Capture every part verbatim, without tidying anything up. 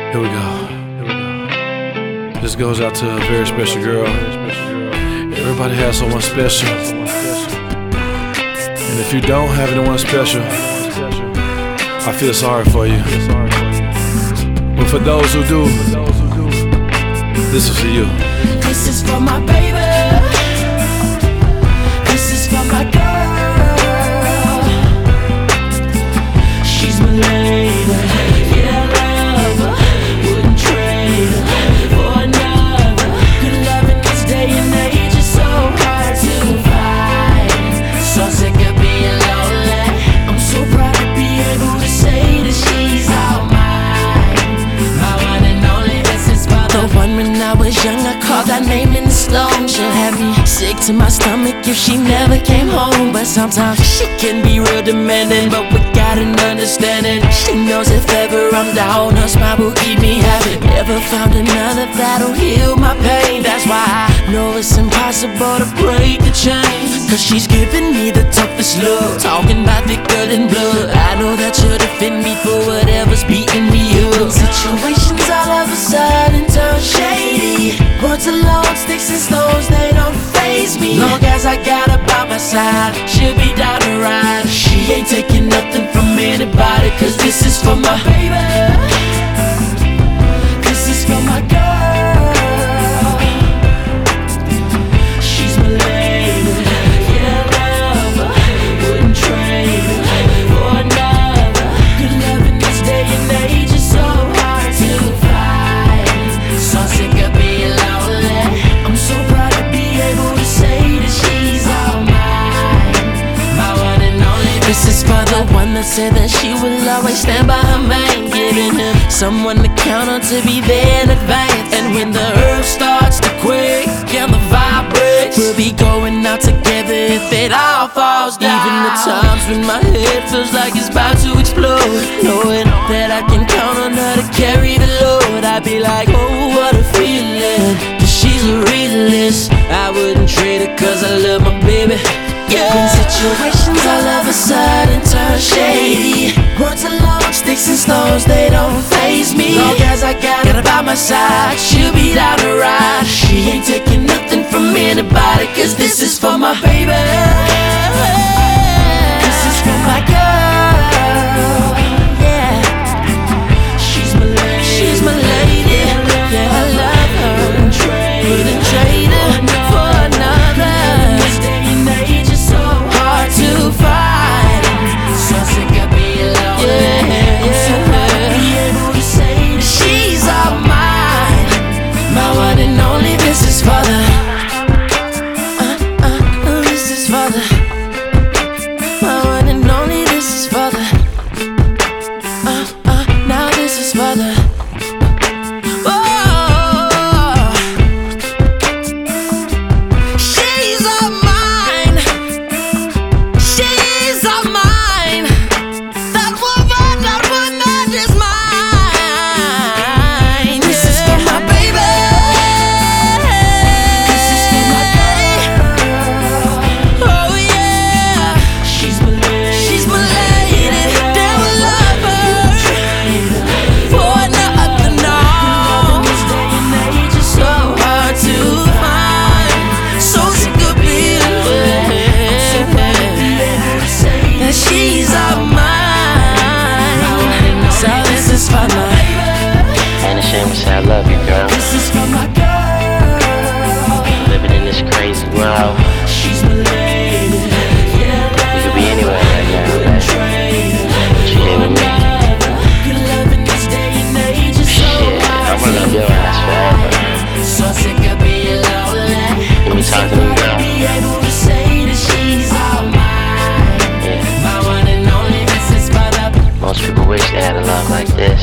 Here we go. Here we go. This goes out to a very special girl. Everybody has someone special. And if you don't have anyone special, I feel sorry for you. But for those who do, this is for you. This is for my baby. This is for my girl. She's my lady. Yeah, love her. Wouldn't trade her for another. Good love in this day and age is so hard to find. So sick of being lonely. I'm so proud to be able to say that she's all mine. My one and only. This is for the one when I was young. I called that name in the slow. She'll have me sick to my stomach if she never came home. But sometimes she can be real demanding, but we got an understanding. She knows if ever I'm down, her smile will keep me happy. Never found another that'll heal my pain. That's why I know it's impossible to break the chain, cause she's giving me the toughest look, talking about the good and blood. I know that she'll defend me for whatever's beating me up. Situations all of a sudden turn shady. Words alone, sticks and stones, they don't faze me. Long as I got her by my side, she'll be down to ride. She ain't taking nothing from anybody, cause this is for my baby. This is for my girl. She's my lady. Yeah, love her. Wouldn't trade her for another. Good love in this day and age is so hard to find. So sick of being lonely. I'm so proud to be able to say that she's all mine. My one and only. This is for the one that said that she will always stand by her man, giving him someone to count on to be there in advance. And when the earth starts to quake and the vibrates, we'll be going out together if it all falls down. Even the times when my head feels like it's about to explode, knowing that I can count on her to carry the load, I'd be like, oh, what a feeling, cause she's a realist. I wouldn't trade her cause I love my baby. Yeah. When situations all of a sudden turn shady, words alone, sticks and stones, they don't faze me. Long as I got her by my side, she'll be down to ride. She ain't taking nothing from anybody, cause this is for my baby. This is for my girl. Yeah. She's my lady. She's my lady. Yeah, I love her. Wouldn't trade, wouldn't trade her for another. This day and age is so hard to find. So sick of being lonely. Yeah, I'm so proud to be able to say that she's all mine. My one and only. This is for the. Uh, uh, this is for the. My one and only. This is for the. Uh, uh, now this is for the. She's all mine. So this is for my. Ain't ashamed to say I love you, girl. This is for my girl. Living in this crazy world. She's my lady. Yeah, we could be anywhere right now, man. But you here with me. Good love in this day and age is so hard. I'm gonna love your ass forever. So sick of being lonely. Give me time to move I'm so proud to be able to say that she's all mine. Most people wish they had a love like this.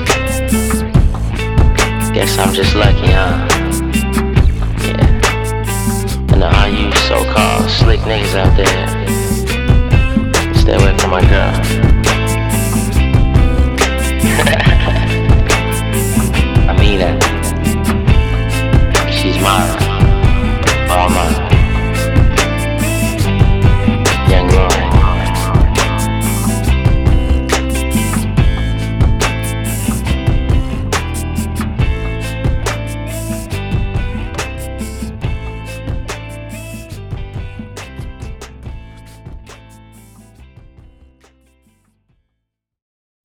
Guess I'm just lucky, huh? Yeah. And all you so-called slick niggas out there, stay away from my girl.